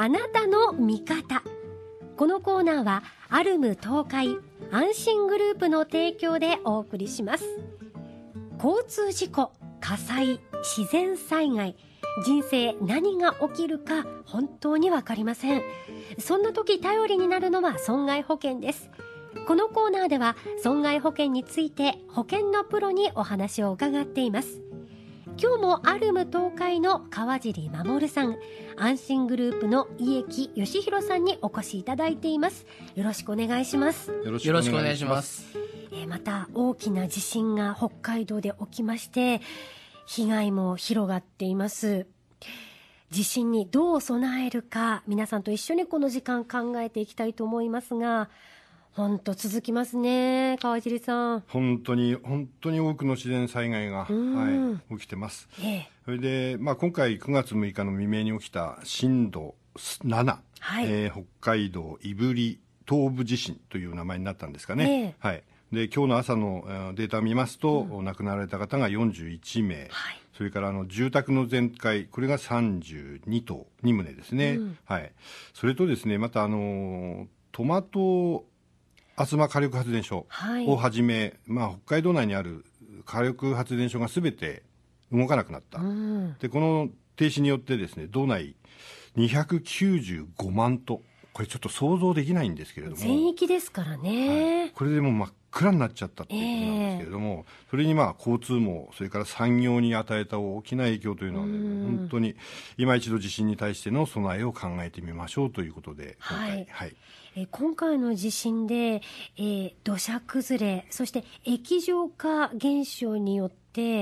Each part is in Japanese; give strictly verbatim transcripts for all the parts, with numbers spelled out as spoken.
あなたの味方。このコーナーはアルム東海安心グループの提供でお送りします。交通事故、火災、自然災害、人生何が起きるか本当に分かりません。そんな時頼りになるのは損害保険です。このコーナーでは損害保険について保険のプロにお話を伺っています。今日もアルム東海の川尻守さん、安心グループの家木義弘さんにお越しいただいています。よろしくお願いします。 よろしくお願いします。 えー、また大きな地震が北海道で起きまして、被害も広がっています。地震にどう備えるか、皆さんと一緒にこの時間考えていきたいと思いますが、本当続きますね、川尻さん。 本当に本当に多くの自然災害が、はい、起きてます。ええ、それで、まあ、今回くがつむいかの未明に起きた震度なな、はい、えー、北海道胆振東部地震という名前になったんですかね。ええ、はい、で今日の朝のデータを見ますと、うん、亡くなられた方がよんじゅういちめい、はい、それからあの住宅の全壊、これがさんじゅうにとう、にとうですね。うん、はい、それとですね、またあのトマトあつま火力発電所をはじめ、はい、まあ、北海道内にある火力発電所がすべて動かなくなった、うん、でこの停止によってですね、道内にひゃくきゅうじゅうごまんと、これちょっと想像できないんですけれども、 全域ですからね、 はい、これでもう真っ暗になっちゃったっていうことなんですけれども、えー、それにまあ交通網、それから産業に与えた大きな影響というのは、ね、本当に今一度地震に対しての備えを考えてみましょうということで、今回、はいはい、 えー、今回の地震で、えー、土砂崩れ、そして液状化現象によって、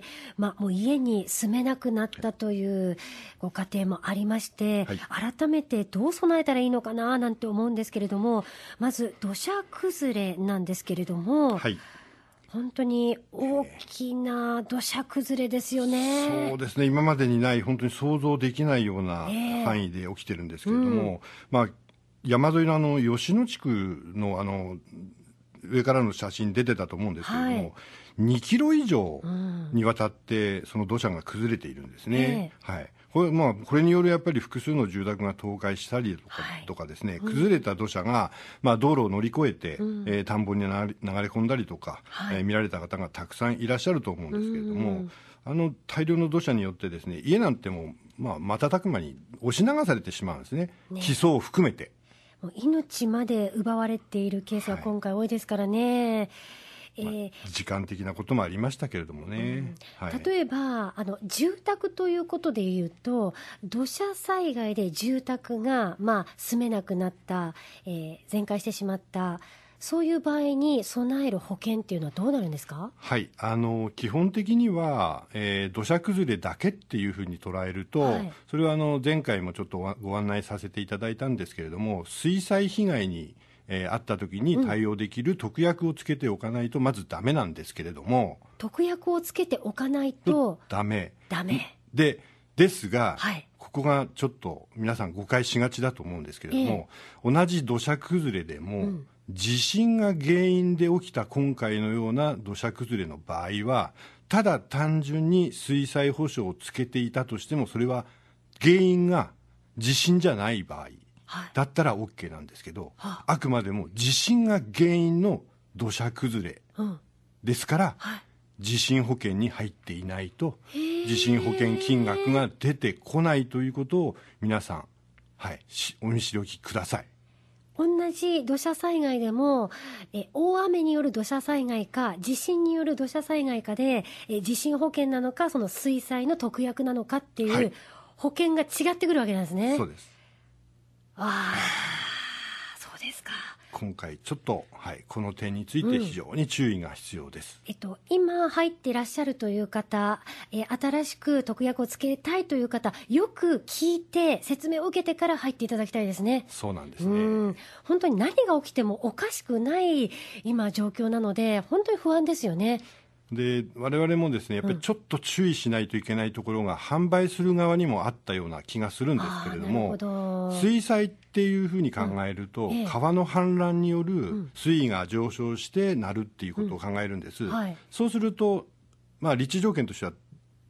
まあ、もう家に住めなくなったというご家庭もありまして、はい、改めてどう備えたらいいのかななんて思うんですけれども、まず土砂崩れなんですけれども、はい、本当に大きな土砂崩れですよね。 えー、そうですね、今までにない本当に想像できないような範囲で起きてるんですけれども、えーうん、まあ山沿いのあの吉野地区のあの上からの写真出てたと思うんですけれども、はい、にキロ以上にわたってその土砂が崩れているんですね。えー、はい。これ、まあ、これによるやっぱり複数の住宅が倒壊したりとか、はい、とかですね、崩れた土砂が、まあ、道路を乗り越えて、うん、えー、田んぼに流れ込んだりとか、はい、えー、見られた方がたくさんいらっしゃると思うんですけれども、うん、あの大量の土砂によってですね、家なんてもう、まあ、瞬く間に押し流されてしまうんですね。ね、基礎を含めて。 命まで奪われているケースが今回多いですからね。はい、 えーまあ、時間的なこともありましたけれどもね。 うん、はい、例えばあの住宅ということでいうと、土砂災害で住宅が、まあ、住めなくなった、えー、全壊してしまった、そういう場合に備える保険っていうのはどうなるんですか？ はい、あの基本的には、えー、土砂崩れだけっていうふうに捉えると、はい、それはあの前回もちょっとご案内させていただいたんですけれども、水災被害に、えー、あった時に対応できる特約をつけておかないとまずダメなんですけれども、 特約をつけておかないとダメダメでですが、はい、ここがちょっと皆さん誤解しがちだと思うんですけれども、えー、同じ土砂崩れでも、うん、地震が原因で起きた今回のような土砂崩れの場合は、ただ単純に水災保障をつけていたとしても、それは原因が地震じゃない場合だったら OK なんですけど、はい、あくまでも地震が原因の土砂崩れですから、うんはい、地震保険に入っていないと地震保険金額が出てこないということを皆さん、はい、お見知りおきください。 同じ土砂災害でもえ大雨による土砂災害か地震による土砂災害かでえ地震保険なのか、その水災の特約なのかっていう保険が違ってくるわけなんですね。 そうです。 ああ、そうですか。 今回ちょっと、はい、この点について非常に注意が必要です。 うん、えっと、今入っていらっしゃるという方、え新しく特約をつけたいという方、よく聞いて説明を受けてから入っていただきたいですね。 そうなんですね。 うん、本当に何が起きてもおかしくない今状況なので、本当に不安ですよね。 で我々もですね、やっぱりちょっと注意しないといけないところが、うん、販売する側にもあったような気がするんですけれども、 ど水災っていうふうに考えると、うんええ、川の氾濫による水位が上昇してなるっていうことを考えるんです。うんはい、そうすると、まあ、立地条件としては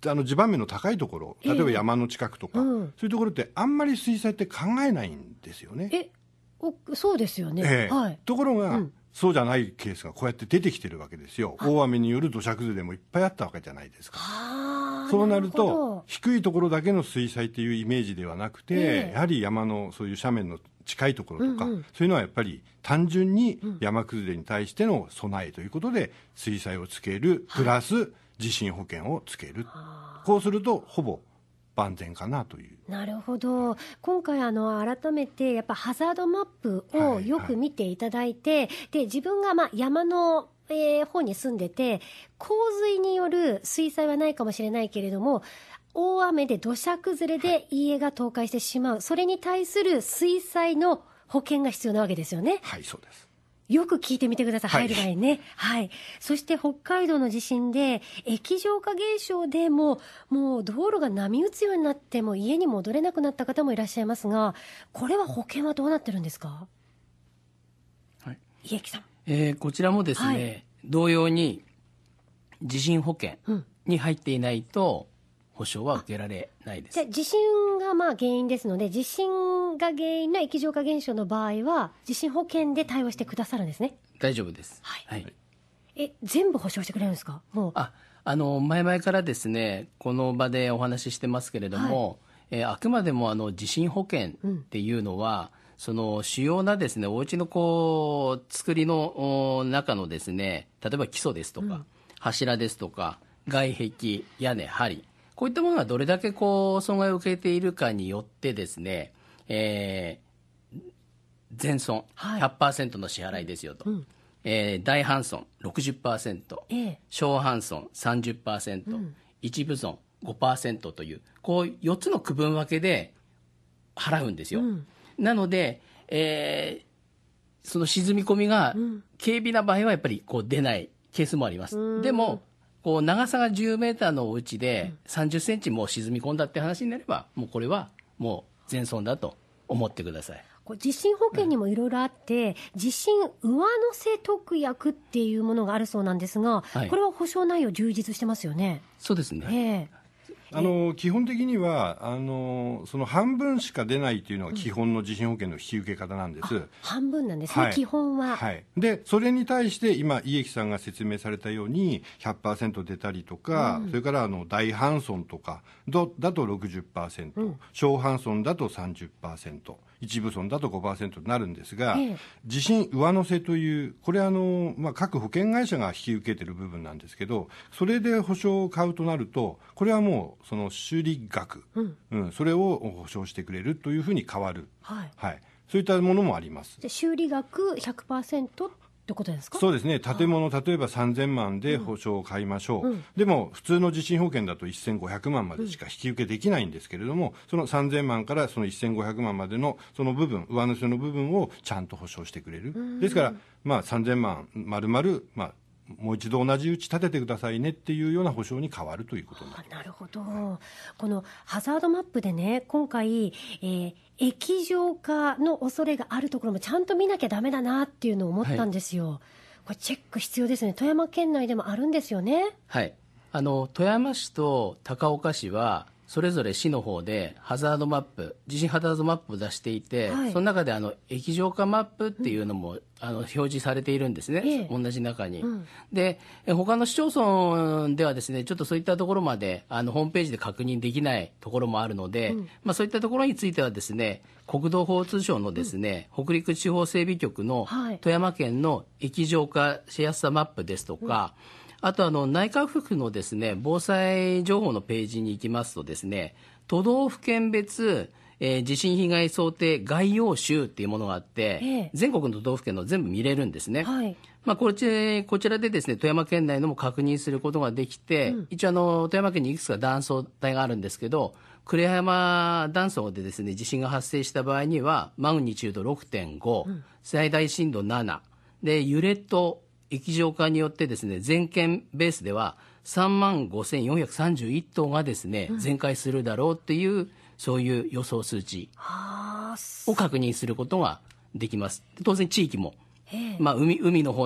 あの地盤面の高いところ、例えば山の近くとか、えーうん、そういうところってあんまり水災って考えないんですよね。 えおそうですよね、 えーはい、 ところが、うん、そうじゃないケースがこうやって出てきてるわけですよ。大雨による土砂崩れもいっぱいあったわけじゃないですか。そうなると低いところだけの水災っていうイメージではなくて、えー、やはり山のそういう斜面の近いところとか、うんうん、そういうのはやっぱり単純に山崩れに対しての備えということで水災をつけるプラス地震保険をつける、はい、こうするとほぼ万全かなという。 なるほど。今回あの改めてやっぱハザードマップをよく見ていただいて、はいはい、で自分がまあ山のえー、方に住んでて洪水による水災はないかもしれないけれども大雨で土砂崩れで家が倒壊してしまう、はい、それに対する水災の保険が必要なわけですよね。 はい、そうです。 よく聞いてみてください、 はい、 入る前にね、はい、そして北海道の地震で液状化現象でももう道路が波打つようになっても家に戻れなくなった方もいらっしゃいますが、これは保険はどうなってるんですか。はい、家木さん。 えー、こちらもですね、はい、同様に地震保険に入っていないと保証は受けられないです。 じゃあ地震がまあ原因ですので、地震が原因の液状化現象の場合は地震保険で対応してくださるんですね。 大丈夫です。 はい。はい、え全部保証してくれるんですか。もうああの前々からですねこの場でお話ししてますけれども、はい、えー、あくまでもあの地震保険っていうのは、うん、その主要なですねお家のこう作りの中のですね例えば基礎ですとか、うん、柱ですとか外壁屋根梁こういったものがどれだけこう損害を受けているかによってですね、えー、全損 ひゃくパーセント の支払いですよと、うん、えー、大半損 ろくじゅっパーセント、ええ、小半損 さんじゅっパーセント、うん、一部損 ごパーセント というこうよっつの区分分けで払うんですよ、うん、なので、えー、その沈み込みが軽微な場合はやっぱりこう出ないケースもあります、うん、でもこう長さがじゅうメーターのお家でさんじゅっセンチも沈み込んだって話になればもうこれはもう全損だと思ってください。 これ地震保険にもいろいろあって、うん、地震上乗せ特約っていうものがあるそうなんですが、はい、これは保証内容充実してますよね。 そうですね、 えーあの基本的にはあのその半分しか出ないというのが基本の地震保険の引き受け方なんです、うん、 半分なんですね、はい、基本は、 はい、でそれに対して今家木さんが説明されたように ひゃくパーセント 出たりとか、うん、それからあの大半損とかどだと ろくじゅっパーセント、うん、小半損だと さんじゅっパーセント、一部損だと ごパーセント になるんですが、ええ、地震上乗せというこれあの、まあ、各保険会社が引き受けている部分なんですけど、それで保証を買うとなるとこれはもうその修理額、うんうん、それを保証してくれるというふうに変わる、はいはい、そういったものもあります。 で修理額 ひゃくパーセントってことですか。 そうですね。建物例えばさんぜんまんで保証を買いましょう、うん、でも普通の地震保険だとせんごひゃくまんまでしか引き受けできないんですけれども、うん、そのさんぜんまんからそのせんごひゃくまんまでのその部分上乗せの部分をちゃんと保証してくれる。ですから、まあ、さんぜんまん丸々、まあもう一度同じうち建ててくださいねっていうような保証に変わるということになります。 なるほど。このハザードマップでね今回、えー、液状化の恐れがあるところもちゃんと見なきゃダメだなっていうのを思ったんですよ、はい、これチェック必要ですね。富山県内でもあるんですよね。 はい、あの富山市と高岡市はそれぞれ市の方でハザードマップ地震ハザードマップを出していて、はい、その中であの液状化マップっていうのも、うん、あの表示されているんですね、ええ、同じ中に、うん、で他の市町村ではですねちょっとそういったところまであのホームページで確認できないところもあるので、うん、まあ、そういったところについてはですね国土交通省のですね、うん、北陸地方整備局の富山県の液状化しやすさマップですとか、うん、あとあの内閣府のですね防災情報のページに行きますとですね都道府県別、えー、地震被害想定概要集っていうものがあって、ええ、全国の都道府県の全部見れるんですね、はい、まあ、こちこちらでですね富山県内のも確認することができて、うん、一応あの富山県にいくつか断層帯があるんですけど呉山断層でですね地震が発生した場合にはマグニチュード ろくてんご、うん、最大震度ななで揺れと液状化によってですね全県ベースではさんまんごせんよんひゃくさんじゅういち棟がですね、うん、全壊するだろうっていうそういう予想数値を確認することができます。当然地域も、まあ、海, 海の方に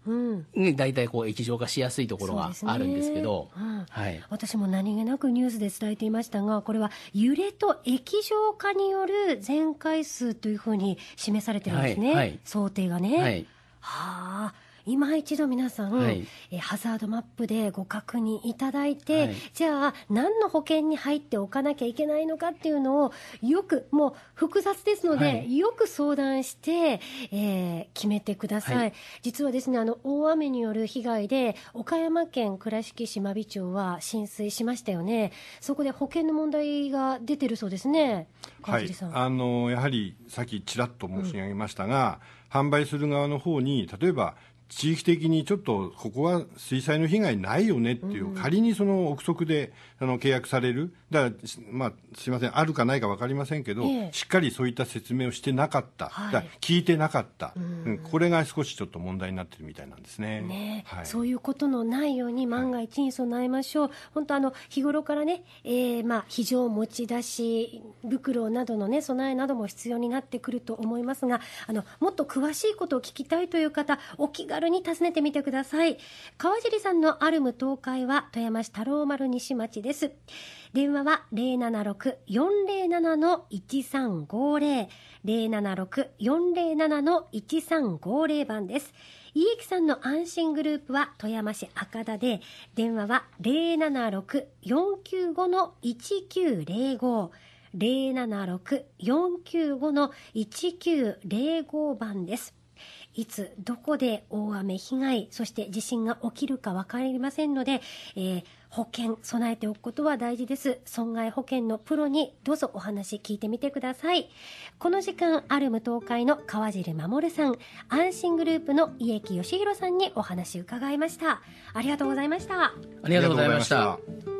うん、ね、大体こう液状化しやすいところがあるんですけど、 ね、うんはい、私も何気なくニュースで伝えていましたが、これは揺れと液状化による全回数というふうに示されてるんですね、はいはい、想定がね、はい、はあ、今一度皆さん、はい、えハザードマップでご確認いただいて、はい、じゃあ何の保険に入っておかなきゃいけないのかっていうのをよく、もう複雑ですので、はい、よく相談して、えー、決めてください、はい、実はですね、あの大雨による被害で岡山県倉敷市真備町は浸水しましたよね。そこで保険の問題が出てるそうですね。 はい、あのやはりさっきちらっと申し上げましたが、うん、販売する側の方に例えば地域的にちょっとここは水災の被害ないよねっていう、うん、仮にその憶測であの契約される、だから、まあ、すいません、あるかないか分かりませんけど、えー、しっかりそういった説明をしてなかった、はい、だ聞いてなかった、うん、これが少しちょっと問題になってるみたいなんですね。 ね、はい、そういうことのないように万が一に備えましょう、はい、本当あの日頃からね、えーまあ、非常持ち出し袋などの、ね、備えなども必要になってくると思いますが、あのもっと詳しいことを聞きたいという方、お気軽に訪ねてみてください。川尻さんのアルム東海は富山市太郎丸西町です。電話は ゼロななろく よんゼロなな のいちさんごゼロ ゼロななろく よんゼロなな のいちさんごゼロ番です。家木さんの安心グループは富山市赤田で、電話は ゼロななろく よんきゅうご のいちきゅうゼロご ゼロななろく よんきゅうご のいちきゅうゼロご番です。いつどこで大雨被害、そして地震が起きるか分かりませんので、えー、保険備えておくことは大事です。損害保険のプロにどうぞお話聞いてみてください。この時間、アルム東海の川尻守さん、安心グループの家木義弘さんにお話伺いました。ありがとうございました。 ありがとうございました。